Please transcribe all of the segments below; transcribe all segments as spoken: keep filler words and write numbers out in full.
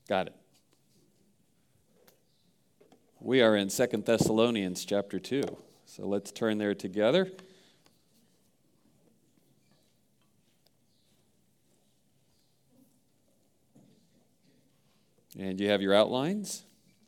Got it. We are in Second Thessalonians chapter two. So let's turn there together. And you have your outlines.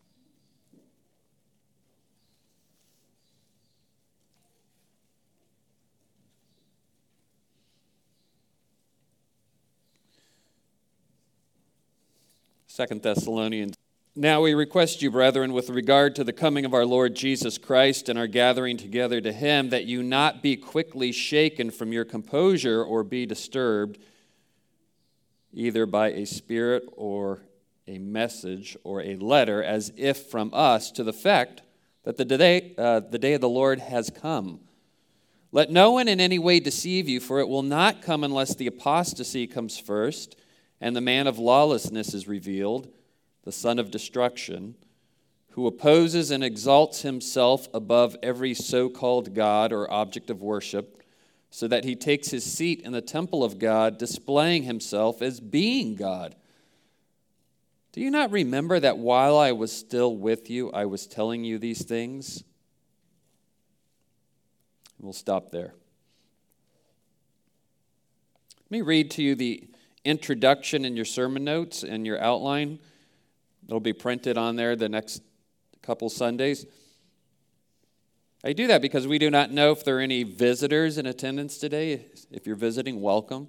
Second Thessalonians. Now we request you, brethren, with regard to the coming of our Lord Jesus Christ and our gathering together to him, that you not be quickly shaken from your composure or be disturbed, either by a spirit or a message or a letter, as if from us, to the effect that the day, uh, the day of the Lord has come. Let no one in any way deceive you, for it will not come unless the apostasy comes first, and the man of lawlessness is revealed, the son of destruction, who opposes and exalts himself above every so-called God or object of worship, so that he takes his seat in the temple of God, displaying himself as being God. Do you not remember that while I was still with you, I was telling you these things? We'll stop there. Let me read to you the introduction in your sermon notes and your outline. It'll be printed on there the next couple Sundays. I do that because we do not know if there are any visitors in attendance today. If you're visiting, welcome.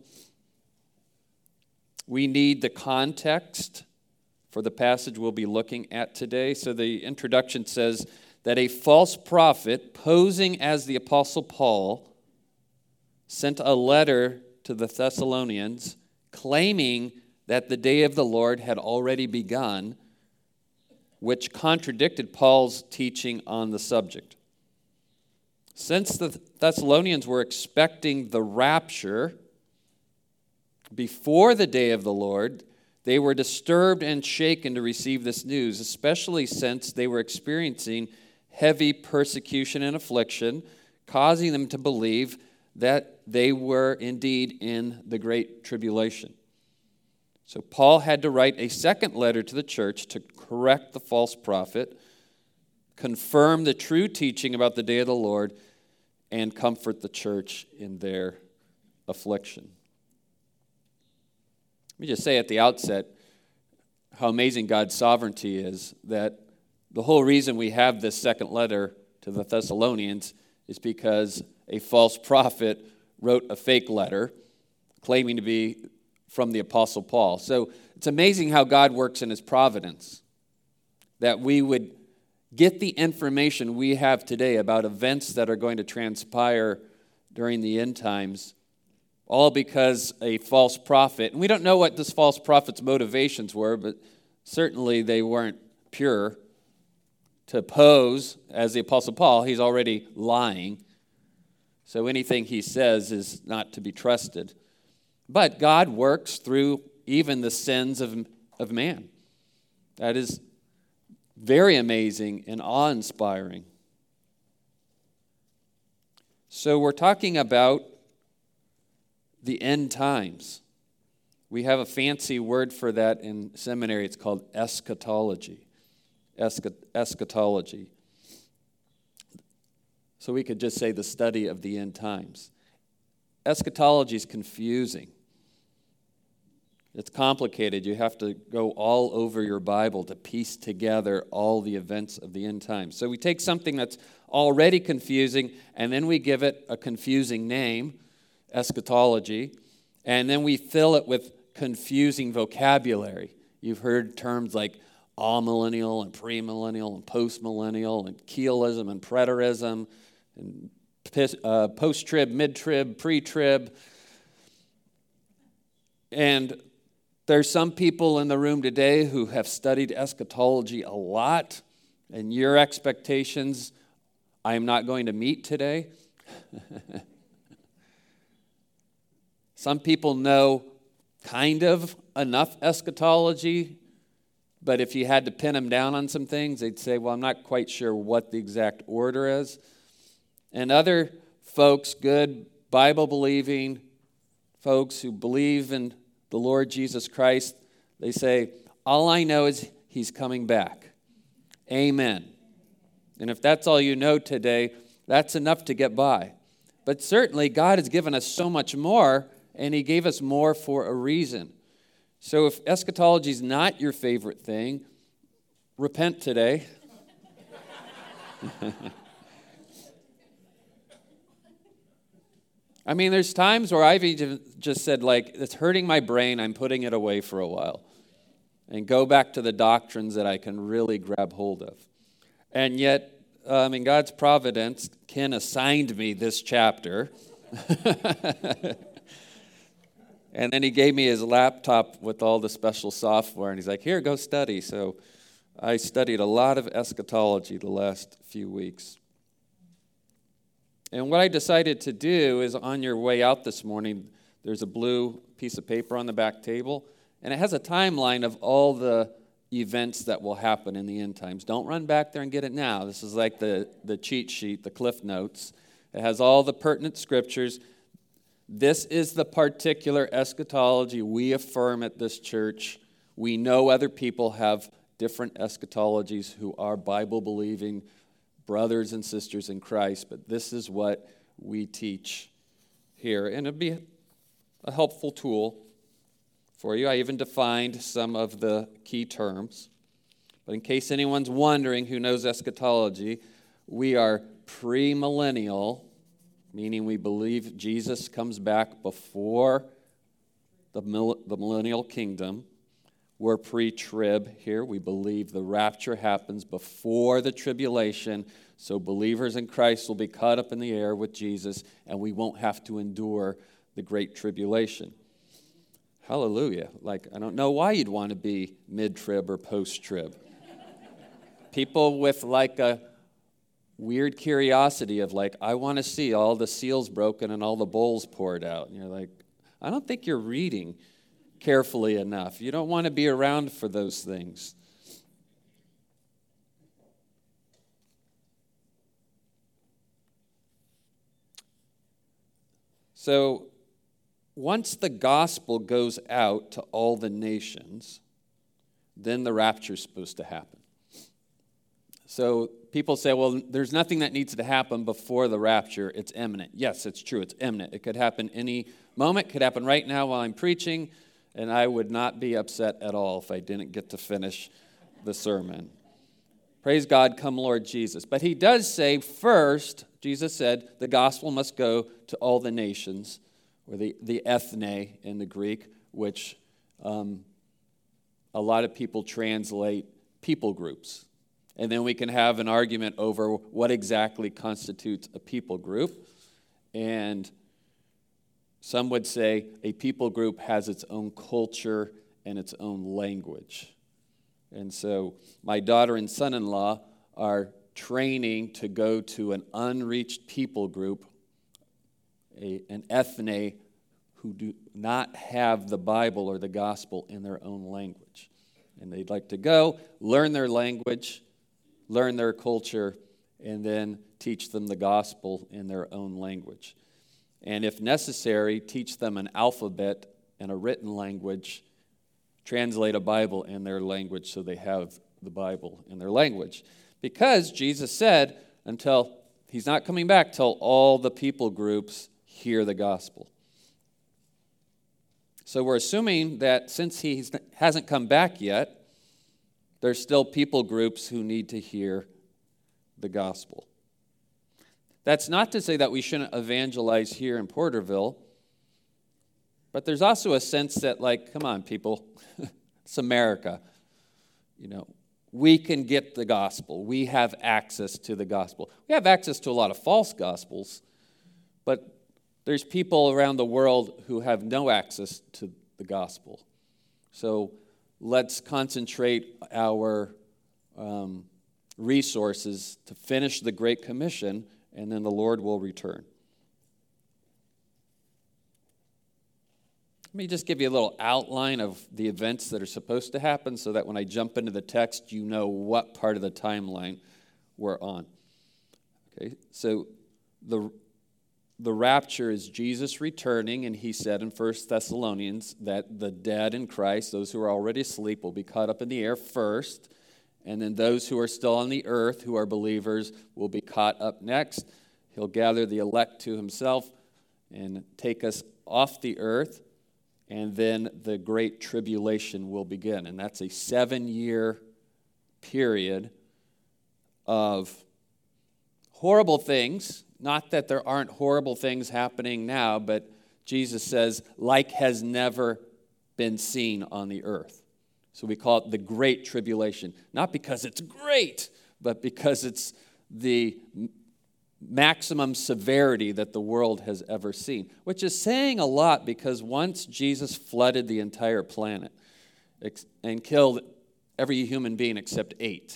We need the context for the passage we'll be looking at today. So the introduction says that a false prophet, posing as the Apostle Paul, sent a letter to the Thessalonians claiming that the day of the Lord had already begun, which contradicted Paul's teaching on the subject. Since the Thessalonians were expecting the rapture before the day of the Lord, they were disturbed and shaken to receive this news, especially since they were experiencing heavy persecution and affliction, causing them to believe that they were indeed in the Great Tribulation. So Paul had to write a second letter to the church to correct the false prophet, confirm the true teaching about the day of the Lord, and comfort the church in their affliction. Let me just say at the outset how amazing God's sovereignty is, that the whole reason we have this second letter to the Thessalonians is because a false prophet wrote a fake letter claiming to be from the Apostle Paul. So it's amazing how God works in his providence, that we would get the information we have today about events that are going to transpire during the end times, all because a false prophet, and we don't know what this false prophet's motivations were, but certainly they weren't pure. To pose as the Apostle Paul, he's already lying. So anything he says is not to be trusted. But God works through even the sins of, of man. That is very amazing and awe-inspiring. So we're talking about the end times. We have a fancy word for that in seminary. It's called eschatology. Eschatology. So we could just say the study of the end times. Eschatology is confusing. It's complicated. You have to go all over your Bible to piece together all the events of the end times. So we take something that's already confusing, and then we give it a confusing name, eschatology, and then we fill it with confusing vocabulary. You've heard terms like amillennial and premillennial and postmillennial and Keelism and preterism and uh, post-trib, mid-trib, pre-trib. And there's some people in the room today who have studied eschatology a lot, and your expectations I am not going to meet today. Some people know kind of enough eschatology, but if you had to pin them down on some things, they'd say, well, I'm not quite sure what the exact order is. And other folks, good Bible-believing folks who believe in the Lord Jesus Christ, they say, all I know is he's coming back. Amen. And if that's all you know today, that's enough to get by. But certainly God has given us so much more, and he gave us more for a reason. So if eschatology is not your favorite thing, repent today. I mean, there's times where I've even just said, like, it's hurting my brain, I'm putting it away for a while, and go back to the doctrines that I can really grab hold of. And yet, um, in God's providence, Ken assigned me this chapter. And then he gave me his laptop with all the special software, and he's like, here, go study. So I studied a lot of eschatology the last few weeks. And what I decided to do is, on your way out this morning, there's a blue piece of paper on the back table, and it has a timeline of all the events that will happen in the end times. Don't run back there and get it now. This is like the, the cheat sheet, the Cliff Notes. It has all the pertinent scriptures. This is the particular eschatology we affirm at this church. We know other people have different eschatologies who are Bible-believing brothers and sisters in Christ, but this is what we teach here. And it'd be a helpful tool for you. I even defined some of the key terms. But in case anyone's wondering who knows eschatology, we are premillennial, meaning we believe Jesus comes back before the, mill- the millennial kingdom. We're pre-trib here. We believe the rapture happens before the tribulation, so believers in Christ will be caught up in the air with Jesus, and we won't have to endure the great tribulation. Hallelujah. Like, I don't know why you'd want to be mid-trib or post-trib. People with like a weird curiosity of like, I want to see all the seals broken and all the bowls poured out. And you're like, I don't think you're reading carefully enough. You don't want to be around for those things. So once the gospel goes out to all the nations, then the rapture is supposed to happen. So people say, well, there's nothing that needs to happen before the rapture. It's imminent. Yes, it's true. It's imminent. It could happen any moment. It could happen right now while I'm preaching, and I would not be upset at all if I didn't get to finish the sermon. Praise God, come Lord Jesus. But he does say first, Jesus said, the gospel must go to all the nations, or the, the ethne in the Greek, which um, a lot of people translate people groups. And then we can have an argument over what exactly constitutes a people group. And some would say a people group has its own culture and its own language. And so my daughter and son-in-law are training to go to an unreached people group, a, an ethne who do not have the Bible or the gospel in their own language. And they'd like to go, learn their language, learn their culture, and then teach them the gospel in their own language. And if necessary, teach them an alphabet and a written language, translate a Bible in their language so they have the Bible in their language. Because Jesus said, until he's not coming back till all the people groups hear the gospel. So we're assuming that since he hasn't come back yet, there's still people groups who need to hear the gospel. That's not to say that we shouldn't evangelize here in Porterville, but there's also a sense that, like, come on, people, it's America. You know, we can get the gospel. We have access to the gospel. We have access to a lot of false gospels, but there's people around the world who have no access to the gospel. So let's concentrate our um, resources to finish the Great Commission, and then the Lord will return. Let me just give you a little outline of the events that are supposed to happen so that when I jump into the text, you know what part of the timeline we're on. Okay, so the the rapture is Jesus returning, and he said in First Thessalonians that the dead in Christ, those who are already asleep, will be caught up in the air first, and then those who are still on the earth, who are believers, will be caught up next. He'll gather the elect to himself and take us off the earth, and then the Great Tribulation will begin. And that's a seven-year period of horrible things. Not that there aren't horrible things happening now, but Jesus says, like has never been seen on the earth. So we call it the Great Tribulation. Not because it's great, but because it's the maximum severity that the world has ever seen. Which is saying a lot, because once Jesus flooded the entire planet and killed every human being except eight.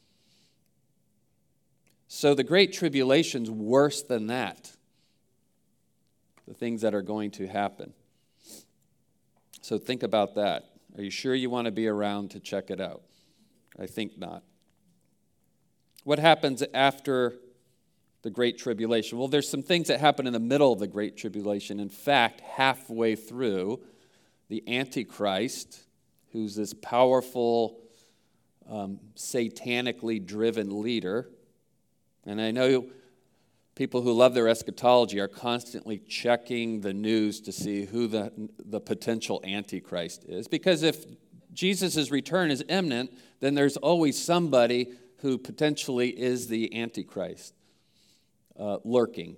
So the Great Tribulation's worse than that, the things that are going to happen. So think about that. Are you sure you want to be around to check it out? I think not. What happens after the Great Tribulation? Well, there's some things that happen in the middle of the Great Tribulation. In fact, halfway through, the Antichrist, who's this powerful, um, satanically driven leader. And I know people who love their eschatology are constantly checking the news to see who the, the potential Antichrist is. Because if Jesus' return is imminent, then there's always somebody who potentially is the Antichrist uh, lurking.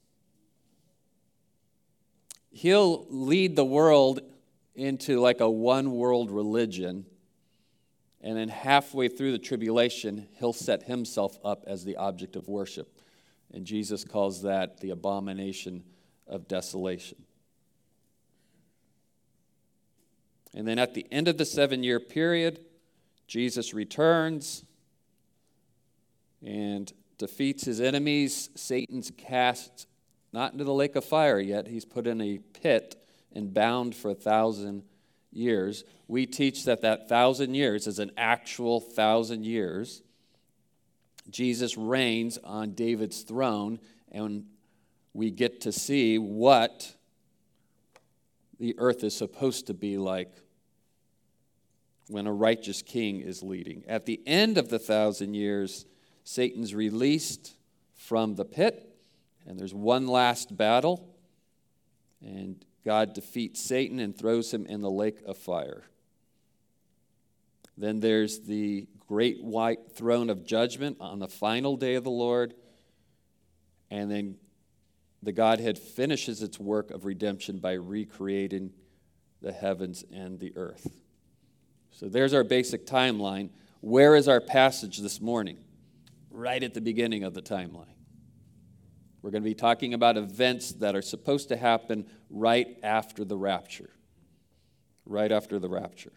He'll lead the world into like a one-world religion. And then halfway through the tribulation, he'll set himself up as the object of worship. And Jesus calls that the abomination of desolation. And then at the end of the seven-year period, Jesus returns and defeats his enemies. Satan's cast not into the lake of fire yet. He's put in a pit and bound for a thousand years. We teach that that thousand years is an actual thousand years. Jesus reigns on David's throne, and we get to see what the earth is supposed to be like when a righteous king is leading. At the end of the thousand years, Satan's released from the pit, and there's one last battle, and God defeats Satan and throws him in the lake of fire. Then there's the great white throne of judgment on the final day of the Lord. And then the Godhead finishes its work of redemption by recreating the heavens and the earth. So there's our basic timeline. Where is our passage this morning? Right at the beginning of the timeline. We're going to be talking about events that are supposed to happen right after the rapture. Right after the rapture.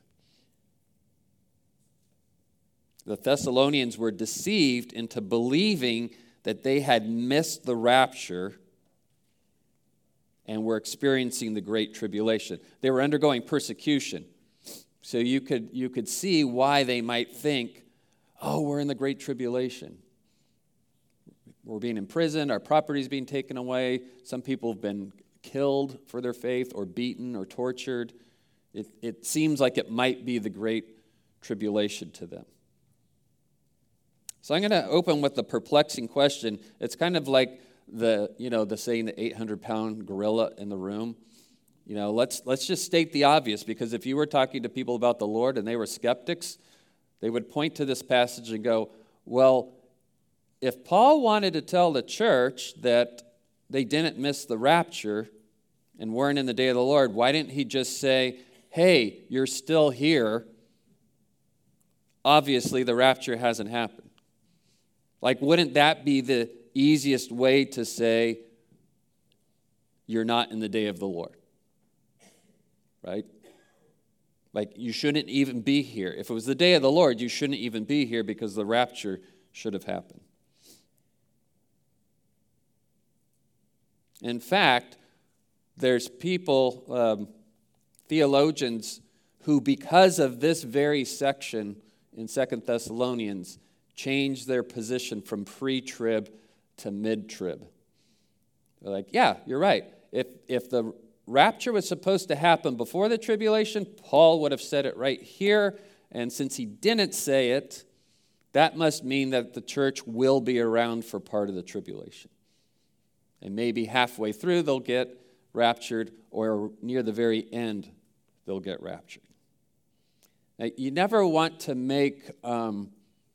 The Thessalonians were deceived into believing that they had missed the rapture and were experiencing the Great Tribulation. They were undergoing persecution. So you could, you could see why they might think, oh, we're in the Great Tribulation. We're being imprisoned, our property's being taken away. Some people have been killed for their faith or beaten or tortured. It, it seems like it might be the Great Tribulation to them. So I'm going to open with the perplexing question. It's kind of like the, you know, the saying the eight hundred pound gorilla in the room. You know, let's let's just state the obvious, because if you were talking to people about the Lord and they were skeptics, they would point to this passage and go, well, if Paul wanted to tell the church that they didn't miss the rapture and weren't in the day of the Lord, why didn't he just say, hey, you're still here. Obviously, the rapture hasn't happened. Like, wouldn't that be the easiest way to say you're not in the day of the Lord? Right? Like, you shouldn't even be here. If it was the day of the Lord, you shouldn't even be here because the rapture should have happened. In fact, there's people, um, theologians, who because of this very section in Second Thessalonians changed their position from pre-trib to mid-trib. They're like, yeah, you're right. If, if the rapture was supposed to happen before the tribulation, Paul would have said it right here. And since he didn't say it, that must mean that the church will be around for part of the tribulation. And maybe halfway through they'll get raptured, or near the very end they'll get raptured. Now, you never want to make, um,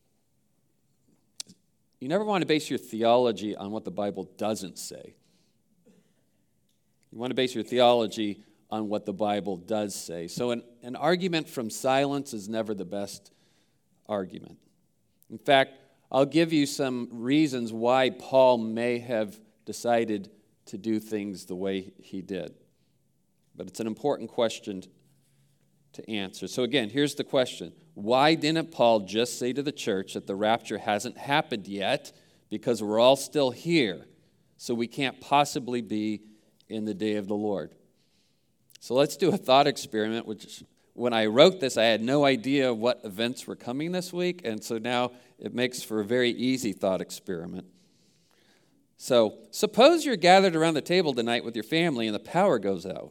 you never want to base your theology on what the Bible doesn't say. You want to base your theology on what the Bible does say. So an, an argument from silence is never the best argument. In fact, I'll give you some reasons why Paul may have decided to do things the way he did. But it's an important question to answer. So again, here's the question. Why didn't Paul just say to the church that the rapture hasn't happened yet because we're all still here, so we can't possibly be in the day of the Lord? So let's do a thought experiment, which when I wrote this, I had no idea what events were coming this week, and so now it makes for a very easy thought experiment. So suppose you're gathered around the table tonight with your family and the power goes out.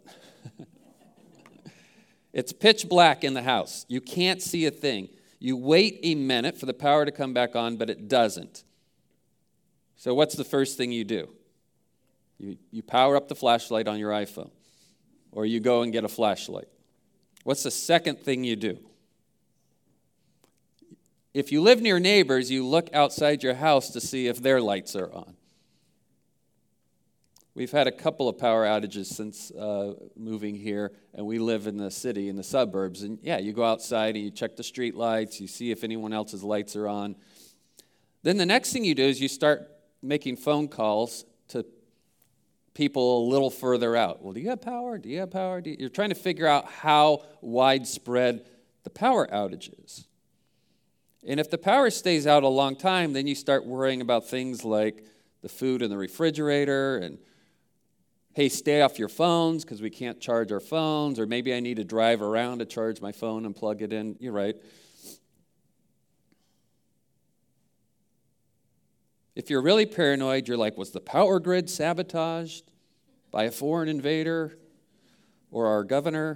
It's pitch black in the house. You can't see a thing. You wait a minute for the power to come back on, but it doesn't. So what's the first thing you do? You, you power up the flashlight on your iPhone, or you go and get a flashlight. What's the second thing you do? If you live near neighbors, you look outside your house to see if their lights are on. We've had a couple of power outages since uh, moving here, and we live in the city, in the suburbs. And yeah, you go outside and you check the street lights, you see if anyone else's lights are on. Then the next thing you do is you start making phone calls to people a little further out. Well, do you have power? Do you have power? Do you? You're trying to figure out how widespread the power outage is. And if the power stays out a long time, then you start worrying about things like the food in the refrigerator and, hey, stay off your phones because we can't charge our phones, or maybe I need to drive around to charge my phone and plug it in. You're right. If you're really paranoid, you're like, was the power grid sabotaged by a foreign invader or our governor?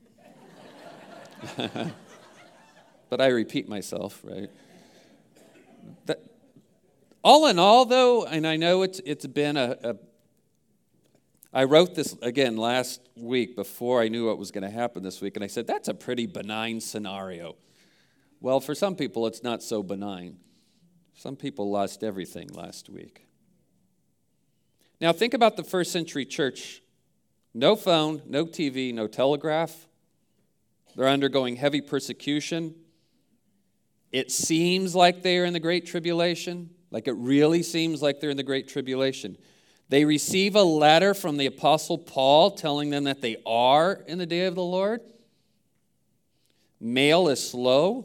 But I repeat myself, right? That, all in all, though, and I know it's it's been a, a I wrote this, again, last week before I knew what was going to happen this week, and I said, that's a pretty benign scenario. Well, for some people, it's not so benign. Some people lost everything last week. Now, think about the first century church. No phone, no T V, no telegraph. They're undergoing heavy persecution. It seems like they're in the Great Tribulation, like it really seems like they're in the Great Tribulation. They receive a letter from the Apostle Paul telling them that they are in the day of the Lord. Mail is slow.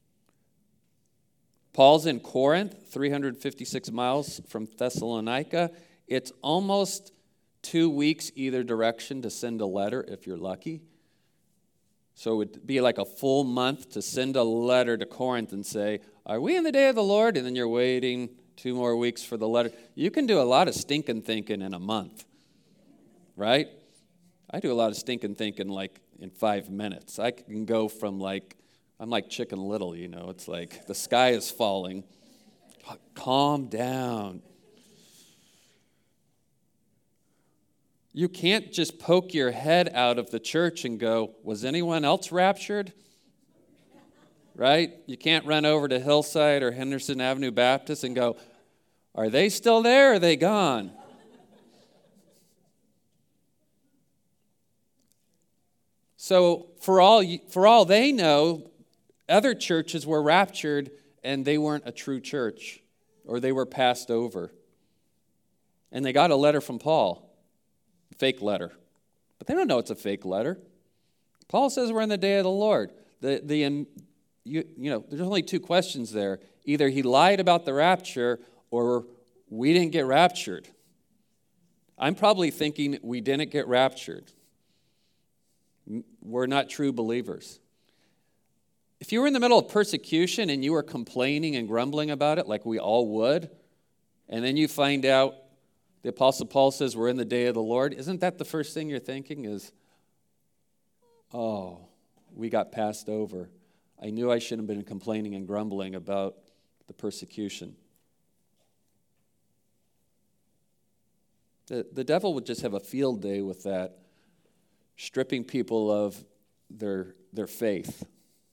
Paul's in Corinth, three hundred fifty-six miles from Thessalonica. It's almost two weeks either direction to send a letter if you're lucky. So it would be like a full month to send a letter to Corinth and say, are we in the day of the Lord? And then you're waiting two more weeks for the letter. You can do a lot of stinking thinking in a month, right? I do a lot of stinking thinking like in five minutes. I can go from like, I'm like Chicken Little, you know. It's like the sky is falling. Calm down. You can't just poke your head out of the church and go, was anyone else raptured? Right? You can't run over to Hillside or Henderson Avenue Baptist and go, are they still there or are they gone? So for all, for all they know, other churches were raptured and they weren't a true church, or they were passed over. And they got a letter from Paul, a fake letter. But they don't know it's a fake letter. Paul says we're in the day of the Lord. The, the, um, you, you know, there's only two questions there. Either he lied about the rapture or we didn't get raptured. I'm probably thinking we didn't get raptured. We're not true believers. If you were in the middle of persecution and you were complaining and grumbling about it like we all would, and then you find out the Apostle Paul says we're in the day of the Lord, isn't that the first thing you're thinking is, oh, we got passed over. I knew I shouldn't have been complaining and grumbling about the persecution. The, the devil would just have a field day with that, stripping people of their, their faith.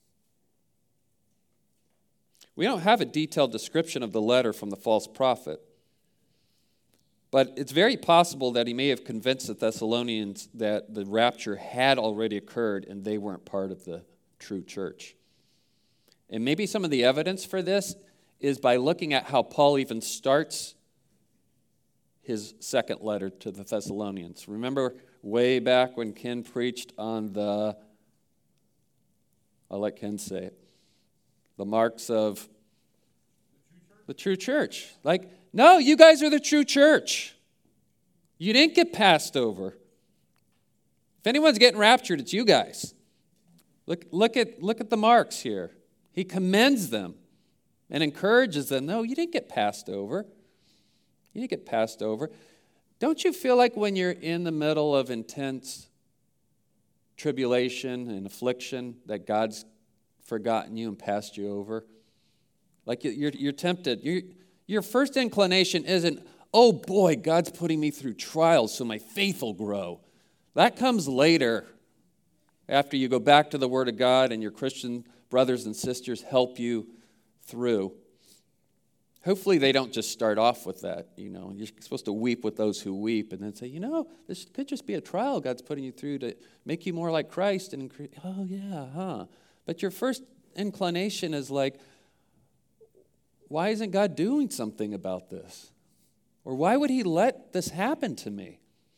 We don't have a detailed description of the letter from the false prophet, but it's very possible that he may have convinced the Thessalonians that the rapture had already occurred and they weren't part of the true church. And maybe some of the evidence for this is by looking at how Paul even starts his second letter to the Thessalonians. Remember way back when Ken preached on the, I'll let Ken say it, the marks of the true church. Like, no, you guys are the true church. You didn't get passed over. If anyone's getting raptured, it's you guys. Look, look at, look at the marks here. He commends them and encourages them. No, you didn't get passed over. You didn't get passed over. Don't you feel like when you're in the middle of intense tribulation and affliction that God's forgotten you and passed you over? Like you're, you're tempted. You're, your first inclination isn't, oh boy, God's putting me through trials so my faith will grow. That comes later, after you go back to the Word of God and your Christian brothers and sisters help you through. Hopefully they don't just start off with that. You know, you're supposed to weep with those who weep and then say, you know, this could just be a trial God's putting you through to make you more like Christ. And incre- oh, yeah, huh? But your first inclination is like, why isn't God doing something about this? Or why would he let this happen to me?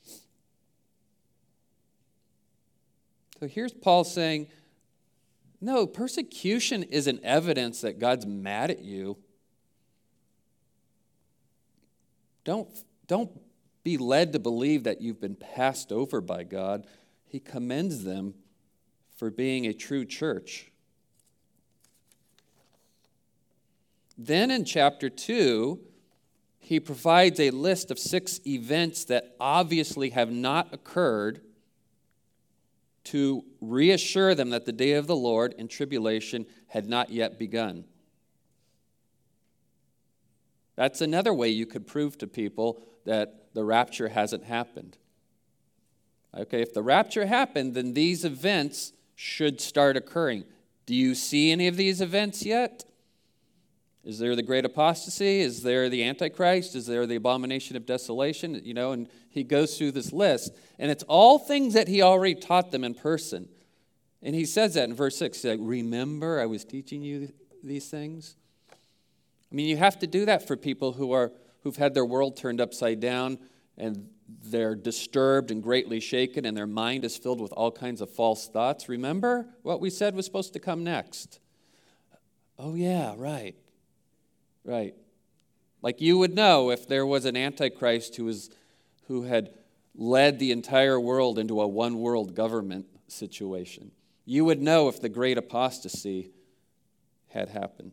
So here's Paul saying, no, persecution isn't evidence that God's mad at you. Don't, don't be led to believe that you've been passed over by God. He commends them for being a true church. Then in chapter two, he provides a list of six events that obviously have not occurred to reassure them that the day of the Lord and tribulation had not yet begun. That's another way you could prove to people that the rapture hasn't happened. Okay, if the rapture happened, then these events should start occurring. Do you see any of these events yet? Is there the great apostasy? Is there the Antichrist? Is there the abomination of desolation? You know, and he goes through this list. And it's all things that he already taught them in person. And he says that in verse six. He's like, remember I was teaching you these things? I mean, you have to do that for people who are, who've had their world turned upside down and they're disturbed and greatly shaken and their mind is filled with all kinds of false thoughts. Remember what we said was supposed to come next? Oh, yeah, right. Right. Like you would know if there was an Antichrist who was, who had led the entire world into a one-world government situation. You would know if the great apostasy had happened.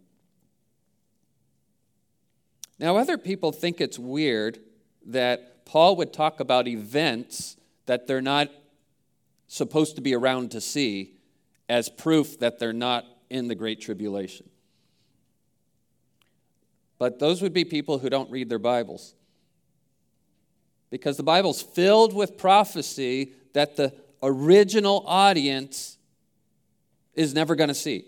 Now, other people think it's weird that Paul would talk about events that they're not supposed to be around to see as proof that they're not in the Great Tribulation. But those would be people who don't read their Bibles. Because the Bible's filled with prophecy that the original audience is never going to see.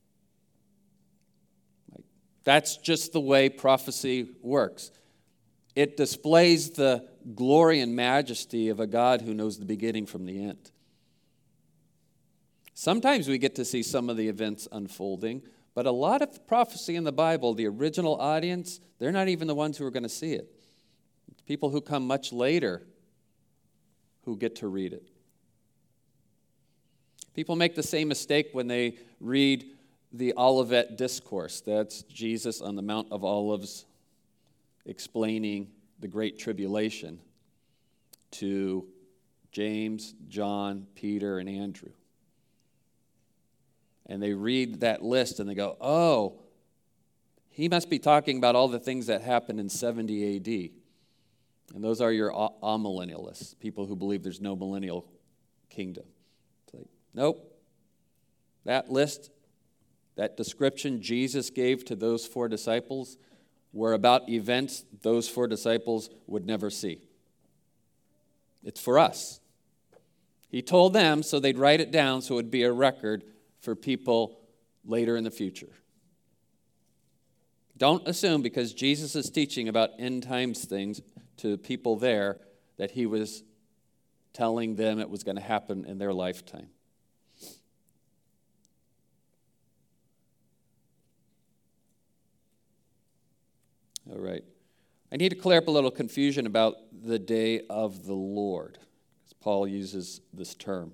That's just the way prophecy works. It displays the glory and majesty of a God who knows the beginning from the end. Sometimes we get to see some of the events unfolding, but a lot of prophecy in the Bible, the original audience, they're not even the ones who are going to see it. It's people who come much later who get to read it. People make the same mistake when they read the Olivet Discourse. That's Jesus on the Mount of Olives explaining the Great Tribulation to James, John, Peter, and Andrew. And they read that list and they go, oh, he must be talking about all the things that happened in seventy A D. And those are your amillennialists, people who believe there's no millennial kingdom. It's like, nope. That list, that description Jesus gave to those four disciples were about events those four disciples would never see. It's for us. He told them so they'd write it down so it would be a record for people later in the future. Don't assume because Jesus is teaching about end times things to people there that he was telling them it was going to happen in their lifetime. All right. I need to clear up a little confusion about the day of the Lord, because Paul uses this term.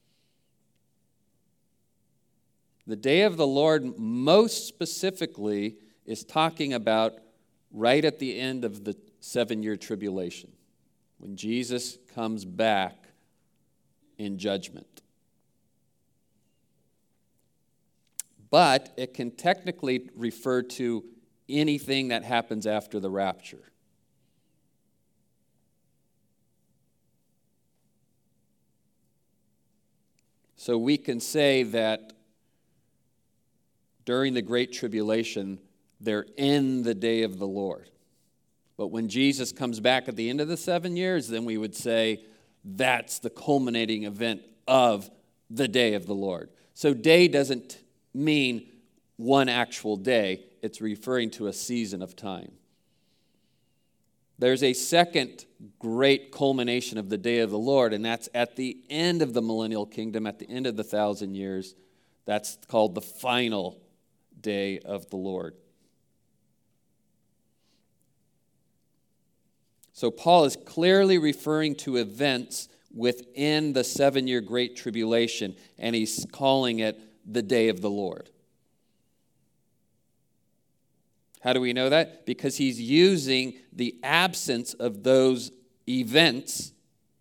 The day of the Lord most specifically is talking about right at the end of the seven-year tribulation, when Jesus comes back in judgment. But it can technically refer to anything that happens after the rapture. So we can say that during the Great Tribulation, they're in the day of the Lord. But when Jesus comes back at the end of the seven years, then we would say that's the culminating event of the day of the Lord. So day doesn't mean one actual day. It's referring to a season of time. There's a second great culmination of the day of the Lord, and that's at the end of the millennial kingdom, at the end of the thousand years. That's called the final day of the Lord. So Paul is clearly referring to events within the seven-year Great Tribulation, and he's calling it the day of the Lord. How do we know that? Because he's using the absence of those events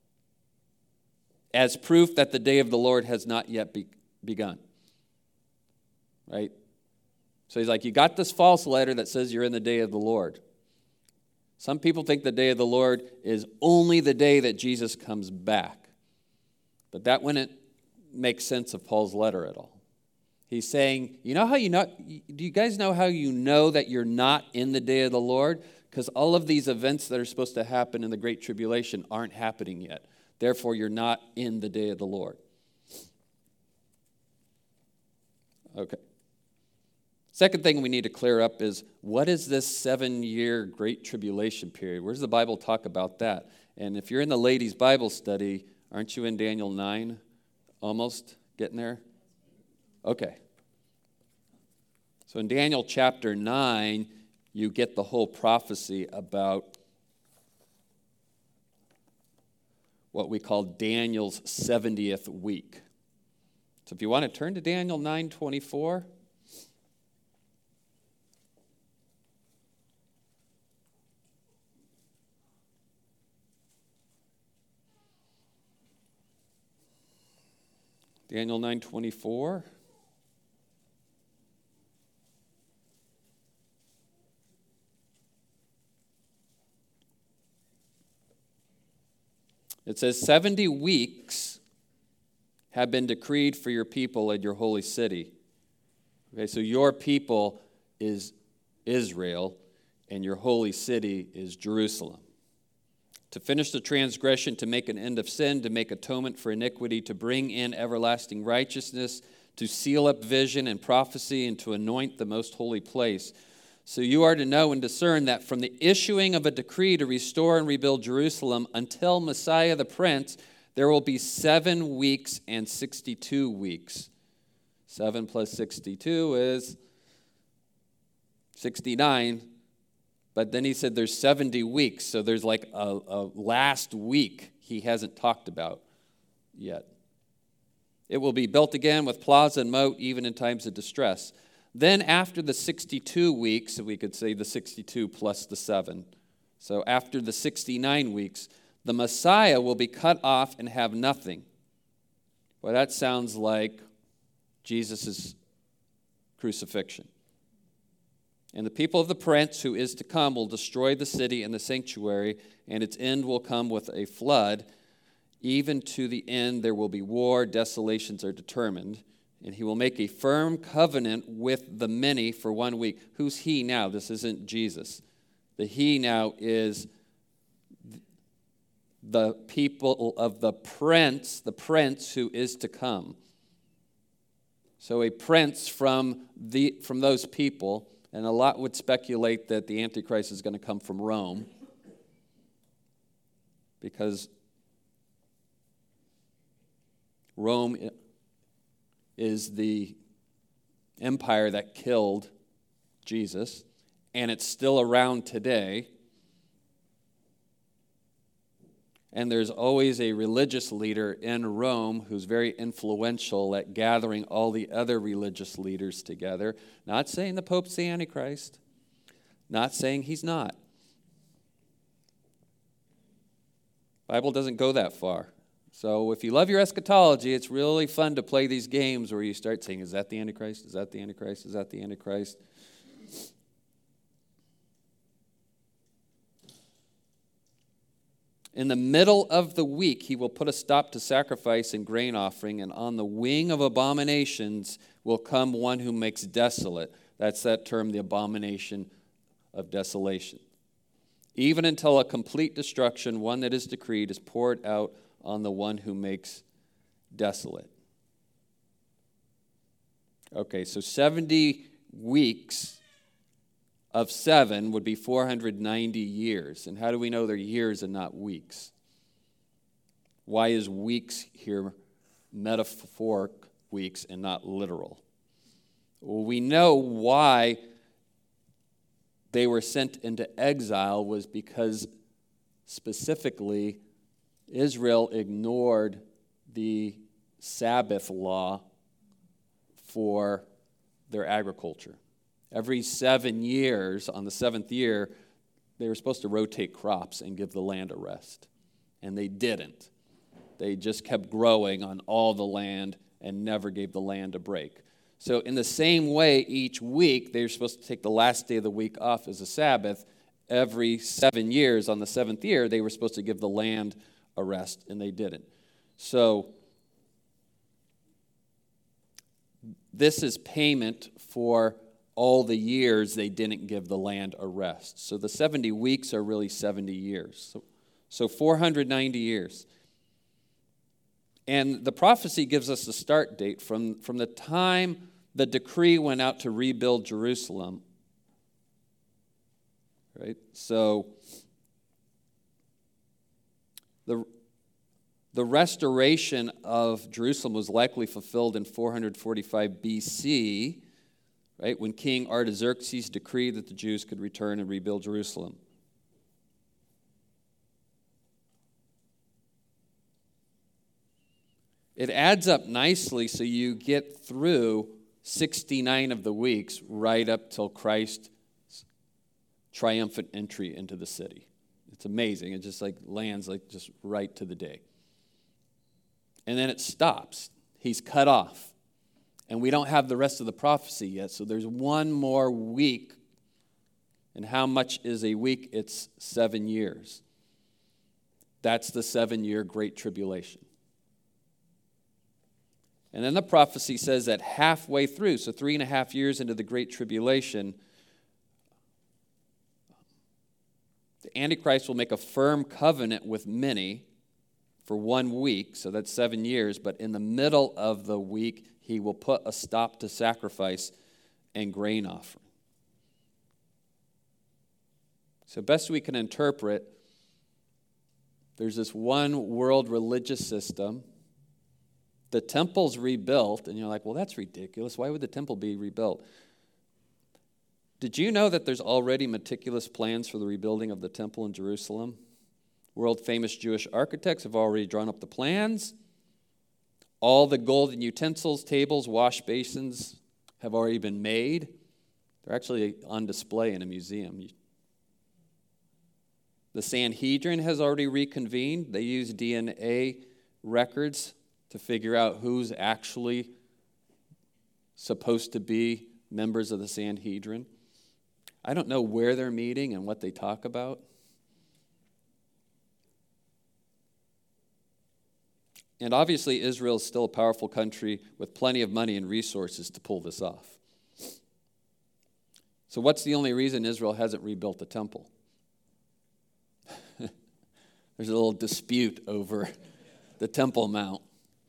as proof that the day of the Lord has not yet be- begun. Right? So he's like, you got this false letter that says you're in the day of the Lord. Some people think the day of the Lord is only the day that Jesus comes back. But that wouldn't make sense of Paul's letter at all. He's saying, you know how you know, do you guys know how you know that you're not in the day of the Lord? Because all of these events that are supposed to happen in the Great Tribulation aren't happening yet. Therefore, you're not in the day of the Lord. Okay. Second thing we need to clear up is, what is this seven-year Great Tribulation period? Where does the Bible talk about that? And if you're in the ladies' Bible study, aren't you in Daniel nine? Almost getting there? Okay. So in Daniel chapter nine, you get the whole prophecy about what we call Daniel's seventieth week. So if you want to turn to Daniel nine twenty-four. Daniel nine twenty-four. It says, seventy weeks have been decreed for your people and your holy city. Okay, so your people is Israel, and your holy city is Jerusalem. To finish the transgression, to make an end of sin, to make atonement for iniquity, to bring in everlasting righteousness, to seal up vision and prophecy, and to anoint the most holy place. So you are to know and discern that from the issuing of a decree to restore and rebuild Jerusalem until Messiah the Prince, there will be seven weeks and sixty-two weeks. Seven plus sixty-two is sixty-nine. But then he said there's seventy weeks, so there's like a, a last week he hasn't talked about yet. It will be built again with plaza and moat, even in times of distress. Then after the sixty-two weeks, we could say the sixty-two plus the seven. So after the sixty-nine weeks, the Messiah will be cut off and have nothing. Well, that sounds like Jesus' crucifixion. And the people of the prince who is to come will destroy the city and the sanctuary, and its end will come with a flood. Even to the end there will be war, desolations are determined. And he will make a firm covenant with the many for one week. Who's he now? This isn't Jesus. The he now is the people of the prince, the prince who is to come. So a prince from the from those people, and a lot would speculate that the Antichrist is going to come from Rome, because Rome is the empire that killed Jesus, and it's still around today. And there's always a religious leader in Rome who's very influential at gathering all the other religious leaders together. Not saying the Pope's the Antichrist. Not saying he's not. The Bible doesn't go that far. So if you love your eschatology, it's really fun to play these games where you start saying, is that the Antichrist? Is that the Antichrist? Is that the Antichrist? In the middle of the week, he will put a stop to sacrifice and grain offering, and on the wing of abominations will come one who makes desolate. That's that term, the abomination of desolation. Even until a complete destruction, one that is decreed, is poured out on the one who makes desolate. Okay, so seventy weeks of seven would be four hundred ninety years. And how do we know they're years and not weeks? Why is weeks here metaphoric weeks and not literal? Well, we know why they were sent into exile was because specifically Israel ignored the Sabbath law for their agriculture. Every seven years, on the seventh year, they were supposed to rotate crops and give the land a rest. And they didn't. They just kept growing on all the land and never gave the land a break. So in the same way, each week, they were supposed to take the last day of the week off as a Sabbath. Every seven years, on the seventh year, they were supposed to give the land a rest, and they didn't. So this is payment for all the years they didn't give the land a rest. So the seventy weeks are really seventy years. So, so four hundred ninety years. And the prophecy gives us the start date from, from the time the decree went out to rebuild Jerusalem. Right? So the, the restoration of Jerusalem was likely fulfilled in four hundred forty-five B C, right, when King Artaxerxes decreed that the Jews could return and rebuild Jerusalem. It adds up nicely so you get through sixty-nine of the weeks right up till Christ's triumphant entry into the city. It's amazing. It just like lands like just right to the day. And then it stops. He's cut off. And we don't have the rest of the prophecy yet, so there's one more week. And how much is a week? It's seven years. That's the seven-year Great Tribulation. And then the prophecy says that halfway through, so three and a half years into the Great Tribulation, the Antichrist will make a firm covenant with many for one week, so that's seven years, but in the middle of the week, he will put a stop to sacrifice and grain offering. So best we can interpret, there's this one world religious system. The temple's rebuilt, and you're like, well, that's ridiculous. Why would the temple be rebuilt? Did you know that there's already meticulous plans for the rebuilding of the temple in Jerusalem? World-famous Jewish architects have already drawn up the plans. All the golden utensils, tables, wash basins have already been made. They're actually on display in a museum. The Sanhedrin has already reconvened. They use D N A records to figure out who's actually supposed to be members of the Sanhedrin. I don't know where they're meeting and what they talk about. And obviously, Israel is still a powerful country with plenty of money and resources to pull this off. So what's the only reason Israel hasn't rebuilt the temple? There's a little dispute over the Temple Mount.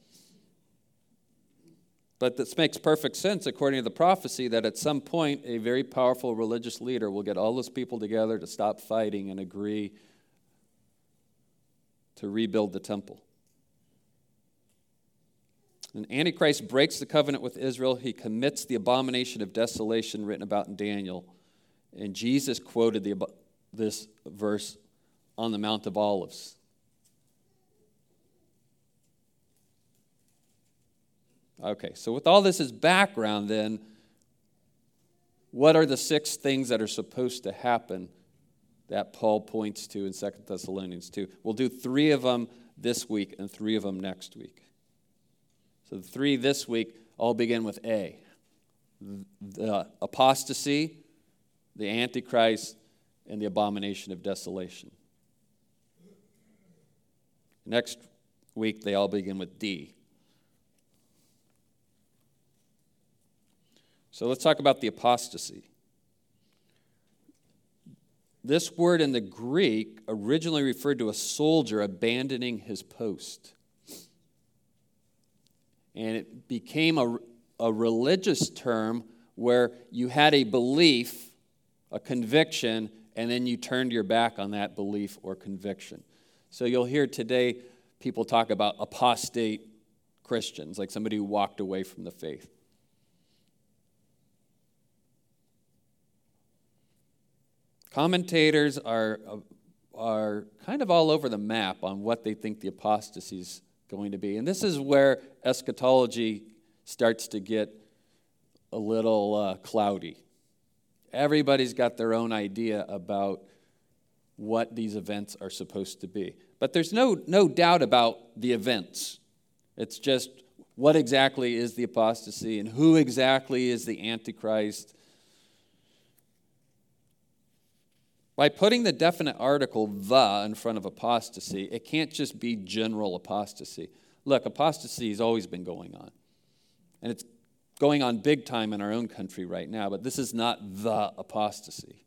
But this makes perfect sense according to the prophecy that at some point a very powerful religious leader will get all those people together to stop fighting and agree to rebuild the temple. And Antichrist breaks the covenant with Israel. He commits the abomination of desolation written about in Daniel. And Jesus quoted the, this verse on the Mount of Olives. Okay, so with all this as background then, what are the six things that are supposed to happen that Paul points to in Second Thessalonians two? We'll do three of them this week and three of them next week. So the three this week all begin with A. The apostasy, the Antichrist, and the abomination of desolation. Next week they all begin with D. So let's talk about the apostasy. This word in the Greek originally referred to a soldier abandoning his post. And it became a, a religious term where you had a belief, a conviction, and then you turned your back on that belief or conviction. So you'll hear today people talk about apostate Christians, like somebody who walked away from the faith. Commentators are, are kind of all over the map on what they think the apostasy is going to be. And this is where eschatology starts to get a little uh, cloudy. Everybody's got their own idea about what these events are supposed to be. But there's no, no doubt about the events. It's just what exactly is the apostasy and who exactly is the Antichrist. By putting the definite article, the, in front of apostasy, it can't just be general apostasy. Look, apostasy has always been going on. And it's going on big time in our own country right now, but this is not the apostasy.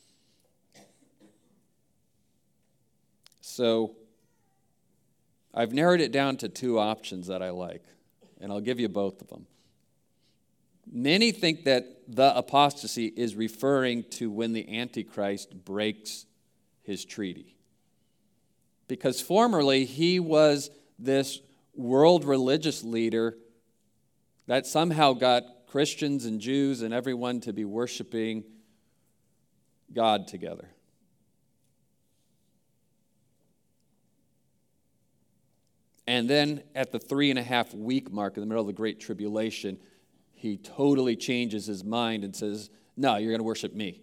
So, I've narrowed it down to two options that I like, and I'll give you both of them. Many think that the apostasy is referring to when the Antichrist breaks his treaty. Because formerly he was this world religious leader that somehow got Christians and Jews and everyone to be worshiping God together. And then at the three and a half week mark in the middle of the Great Tribulation, he totally changes his mind and says, no, you're going to worship me.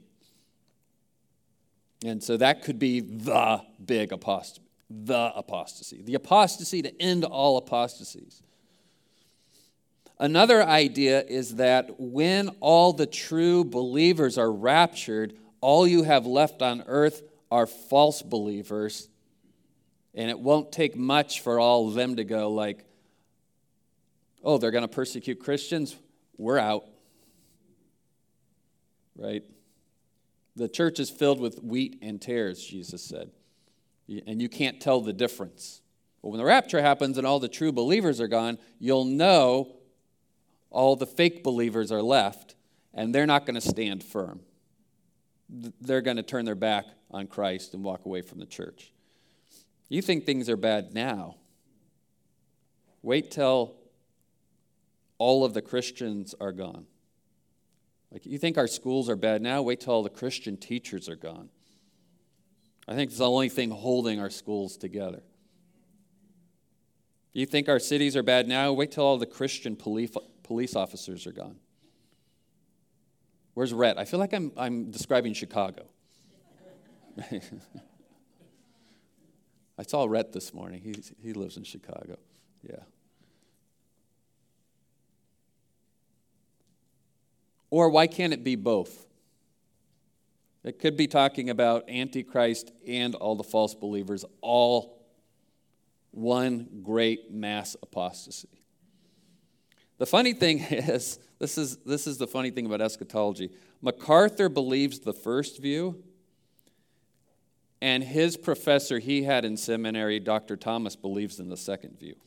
And so that could be the big apostasy, the apostasy, the apostasy to end all apostasies. Another idea is that when all the true believers are raptured, all you have left on earth are false believers, and it won't take much for all of them to go like, oh, they're going to persecute Christians? We're out, right? The church is filled with wheat and tares, Jesus said, and you can't tell the difference. But when the rapture happens and all the true believers are gone, you'll know all the fake believers are left, and they're not going to stand firm. They're going to turn their back on Christ and walk away from the church. You think things are bad now. Wait till all of the Christians are gone. Like, you think our schools are bad now? Wait till all the Christian teachers are gone. I think it's the only thing holding our schools together. You think our cities are bad now? Wait till all the Christian police police officers are gone. Where's Rhett? I feel like I'm I'm describing Chicago. I saw Rhett this morning. He's, he lives in Chicago. Yeah. Or why can't it be both? It could be talking about Antichrist and all the false believers, all one great mass apostasy. The funny thing is, this is, this is the funny thing about eschatology. MacArthur believes the first view, and his professor he had in seminary, Doctor Thomas, believes in the second view.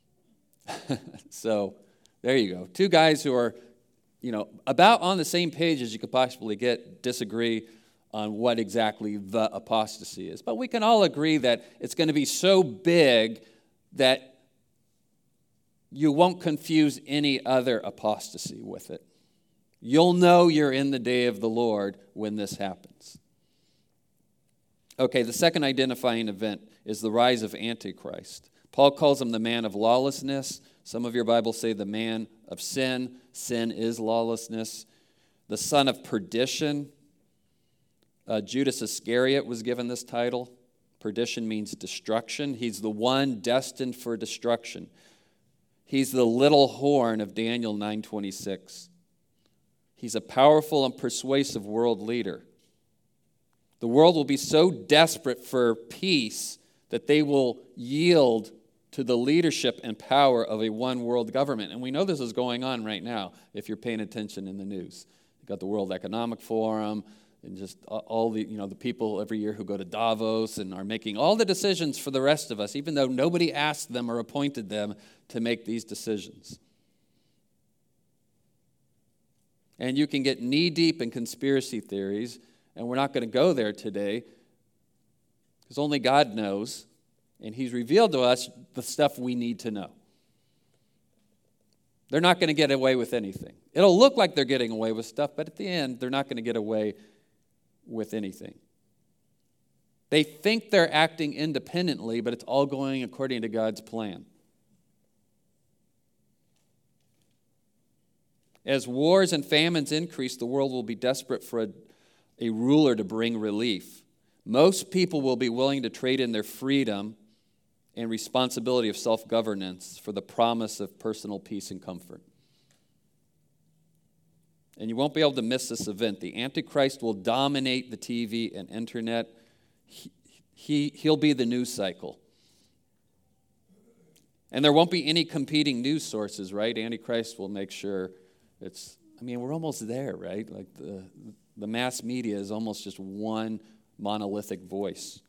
So there you go. Two guys who are, you know, about on the same page as you could possibly get, disagree on what exactly the apostasy is. But we can all agree that it's going to be so big that you won't confuse any other apostasy with it. You'll know you're in the day of the Lord when this happens. Okay, the second identifying event is the rise of Antichrist. Paul calls him the man of lawlessness. Some of your Bibles say the man of sin. Sin is lawlessness. The son of perdition. Uh, Judas Iscariot was given this title. Perdition means destruction. He's the one destined for destruction. He's the little horn of Daniel nine twenty-six. He's a powerful and persuasive world leader. The world will be so desperate for peace that they will yield to the leadership and power of a one world government. And we know this is going on right now if you're paying attention in the news. You've got the World Economic Forum and just all the, you know, the people every year who go to Davos and are making all the decisions for the rest of us, even though nobody asked them or appointed them to make these decisions. And you can get knee-deep in conspiracy theories, and we're not going to go there today because only God knows, and He's revealed to us the stuff we need to know. They're not going to get away with anything. It'll look like they're getting away with stuff, but at the end, they're not going to get away with anything. They think they're acting independently, but it's all going according to God's plan. As wars and famines increase, the world will be desperate for a, a ruler to bring relief. Most people will be willing to trade in their freedom and responsibility of self-governance for the promise of personal peace and comfort. And you won't be able to miss this event. The Antichrist will dominate the T V and internet. He, he, he'll be the news cycle. And there won't be any competing news sources, right? Antichrist will make sure it's, I mean, we're almost there, right? Like the, the mass media is almost just one monolithic voice.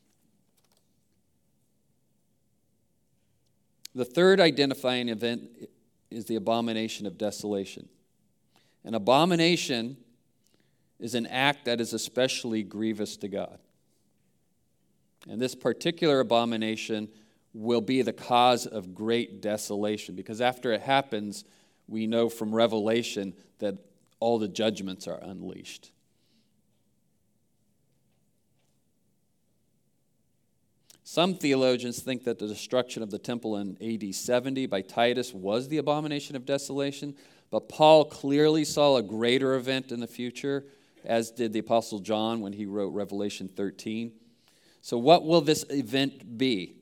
The third identifying event is the abomination of desolation. An abomination is an act that is especially grievous to God. And this particular abomination will be the cause of great desolation, because after it happens, we know from Revelation that all the judgments are unleashed. Some theologians think that the destruction of the temple in A D seventy by Titus was the abomination of desolation, but Paul clearly saw a greater event in the future, as did the Apostle John when he wrote Revelation thirteen. So what will this event be?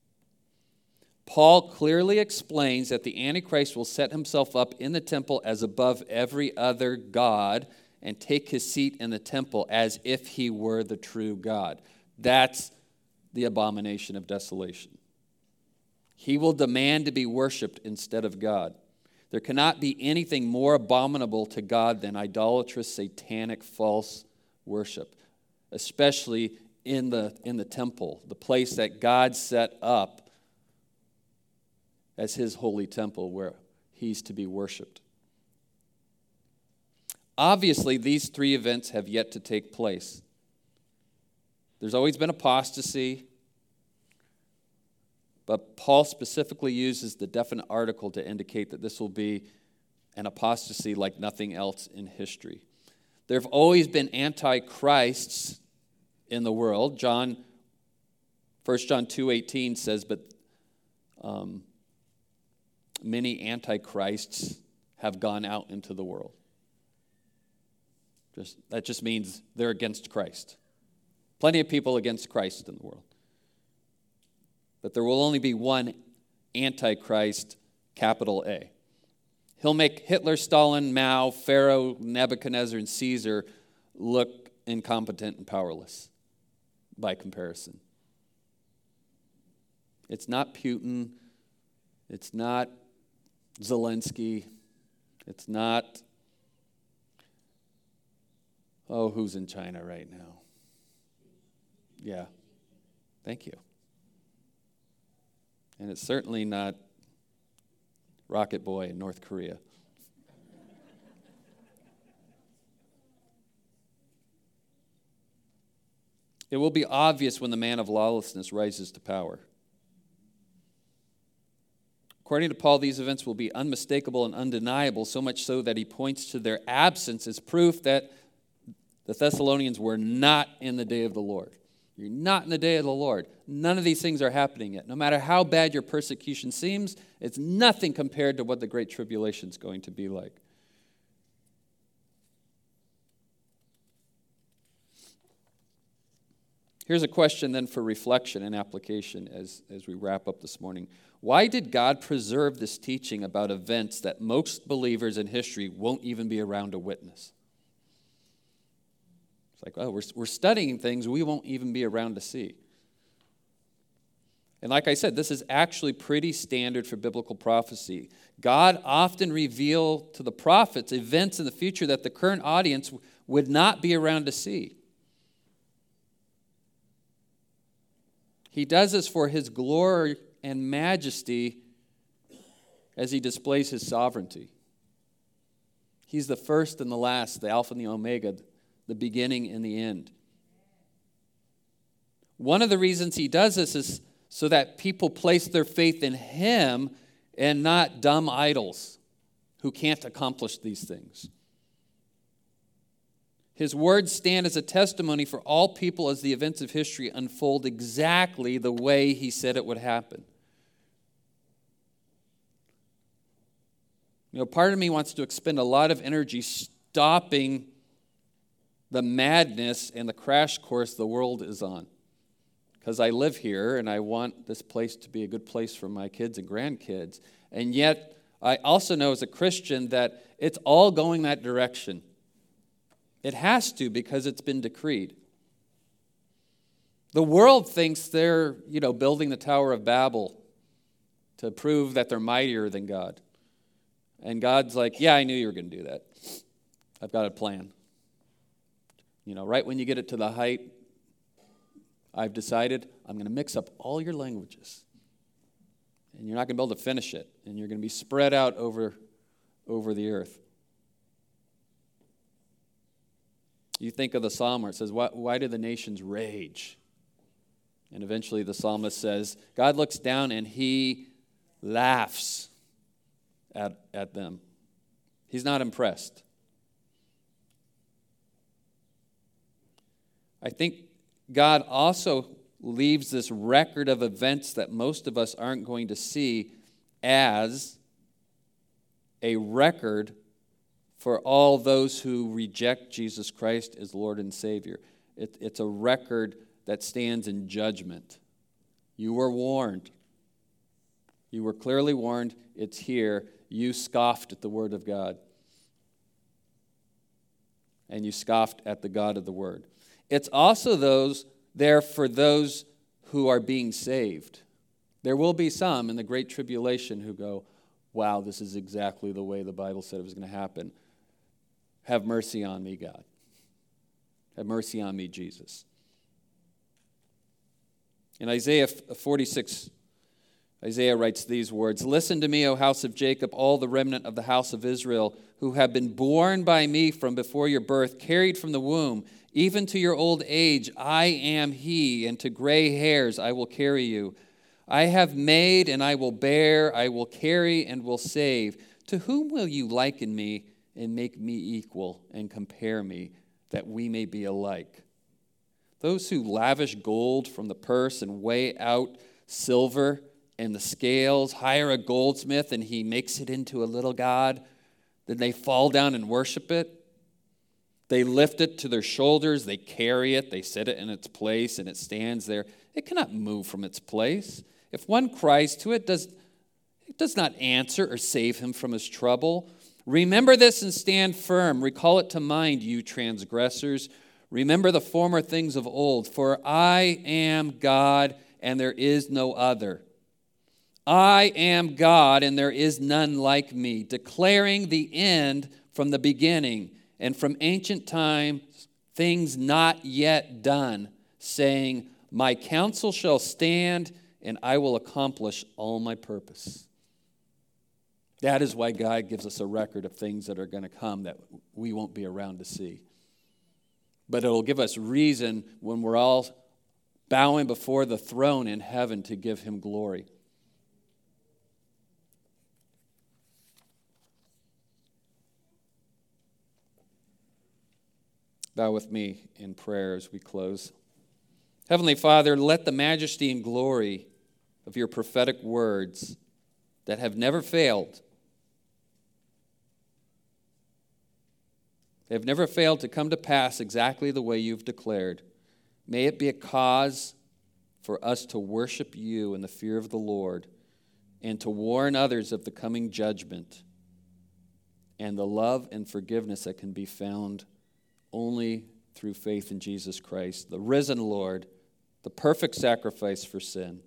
Paul clearly explains that the Antichrist will set himself up in the temple as above every other god and take his seat in the temple as if he were the true God. That's the abomination of desolation. He will demand to be worshiped instead of God. There cannot be anything more abominable to God than idolatrous, satanic, false worship, especially in the, in the temple, the place that God set up as his holy temple where he's to be worshiped. Obviously, these three events have yet to take place. There's always been apostasy, but Paul specifically uses the definite article to indicate that this will be an apostasy like nothing else in history. There have always been antichrists in the world. John, First John two eighteen says, but um, many antichrists have gone out into the world. Just, that just means they're against Christ. Plenty of people against Christ in the world. But there will only be one Antichrist, capital A. He'll make Hitler, Stalin, Mao, Pharaoh, Nebuchadnezzar, and Caesar look incompetent and powerless by comparison. It's not Putin. It's not Zelensky. It's not, oh, who's in China right now? Yeah. Thank you. And it's certainly not Rocket Boy in North Korea. It will be obvious when the man of lawlessness rises to power. According to Paul, these events will be unmistakable and undeniable, so much so that he points to their absence as proof that the Thessalonians were not in the day of the Lord. You're not in the day of the Lord. None of these things are happening yet. No matter how bad your persecution seems, it's nothing compared to what the Great Tribulation is going to be like. Here's a question then for reflection and application as, as we wrap up this morning. Why did God preserve this teaching about events that most believers in history won't even be around to witness? It's like, oh, we're, we're studying things we won't even be around to see. And like I said, this is actually pretty standard for biblical prophecy. God often revealed to the prophets events in the future that the current audience would not be around to see. He does this for his glory and majesty as he displays his sovereignty. He's the first and the last, the Alpha and the Omega, the beginning and the end. One of the reasons he does this is so that people place their faith in him and not dumb idols who can't accomplish these things. His words stand as a testimony for all people as the events of history unfold exactly the way he said it would happen. You know, part of me wants to expend a lot of energy stopping the madness and the crash course the world is on. Because I live here and I want this place to be a good place for my kids and grandkids. And yet, I also know as a Christian that it's all going that direction. It has to because it's been decreed. The world thinks they're, you know, building the Tower of Babel to prove that they're mightier than God. And God's like, yeah, I knew you were going to do that. I've got a plan. You know, right when you get it to the height, I've decided I'm going to mix up all your languages. And you're not going to be able to finish it. And you're going to be spread out over, over the earth. You think of the psalm where it says, why, why do the nations rage? And eventually the psalmist says, God looks down and he laughs at, at them. He's not impressed. I think God also leaves this record of events that most of us aren't going to see as a record for all those who reject Jesus Christ as Lord and Savior. It, it's a record that stands in judgment. You were warned. You were clearly warned. It's here. You scoffed at the Word of God. And you scoffed at the God of the Word. It's also those there for those who are being saved. There will be some in the Great Tribulation who go, wow, this is exactly the way the Bible said it was going to happen. Have mercy on me, God. Have mercy on me, Jesus. In Isaiah forty-six, Isaiah writes these words, Listen to me, O house of Jacob, all the remnant of the house of Israel, who have been born by me from before your birth, carried from the womb, even to your old age, I am he, and to gray hairs I will carry you. I have made and I will bear, I will carry and will save. To whom will you liken me and make me equal and compare me, that we may be alike? Those who lavish gold from the purse and weigh out silver and the scales, hire a goldsmith and he makes it into a little god, then they fall down and worship it. They lift it to their shoulders, they carry it, they set it in its place, and it stands there. It cannot move from its place. If one cries to it, does, it does not answer or save him from his trouble. Remember this and stand firm. Recall it to mind, you transgressors. Remember the former things of old, for I am God and there is no other. I am God and there is none like me, declaring the end from the beginning and from ancient times things not yet done, saying, my counsel shall stand and I will accomplish all my purpose. That is why God gives us a record of things that are going to come that we won't be around to see. But it'll give us reason when we're all bowing before the throne in heaven to give him glory. Bow with me in prayer as we close. Heavenly Father, let the majesty and glory of your prophetic words that have never failed, they have never failed to come to pass exactly the way you've declared. May it be a cause for us to worship you in the fear of the Lord and to warn others of the coming judgment and the love and forgiveness that can be found only through faith in Jesus Christ, the risen Lord, the perfect sacrifice for sin.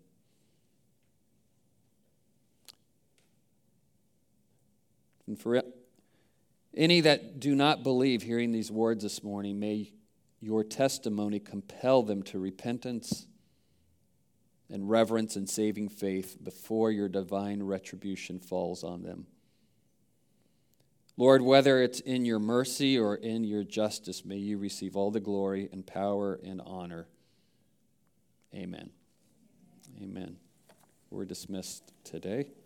And for any that do not believe hearing these words this morning, may your testimony compel them to repentance and reverence and saving faith before your divine retribution falls on them. Lord, whether it's in your mercy or in your justice, may you receive all the glory and power and honor. Amen. Amen. We're dismissed today.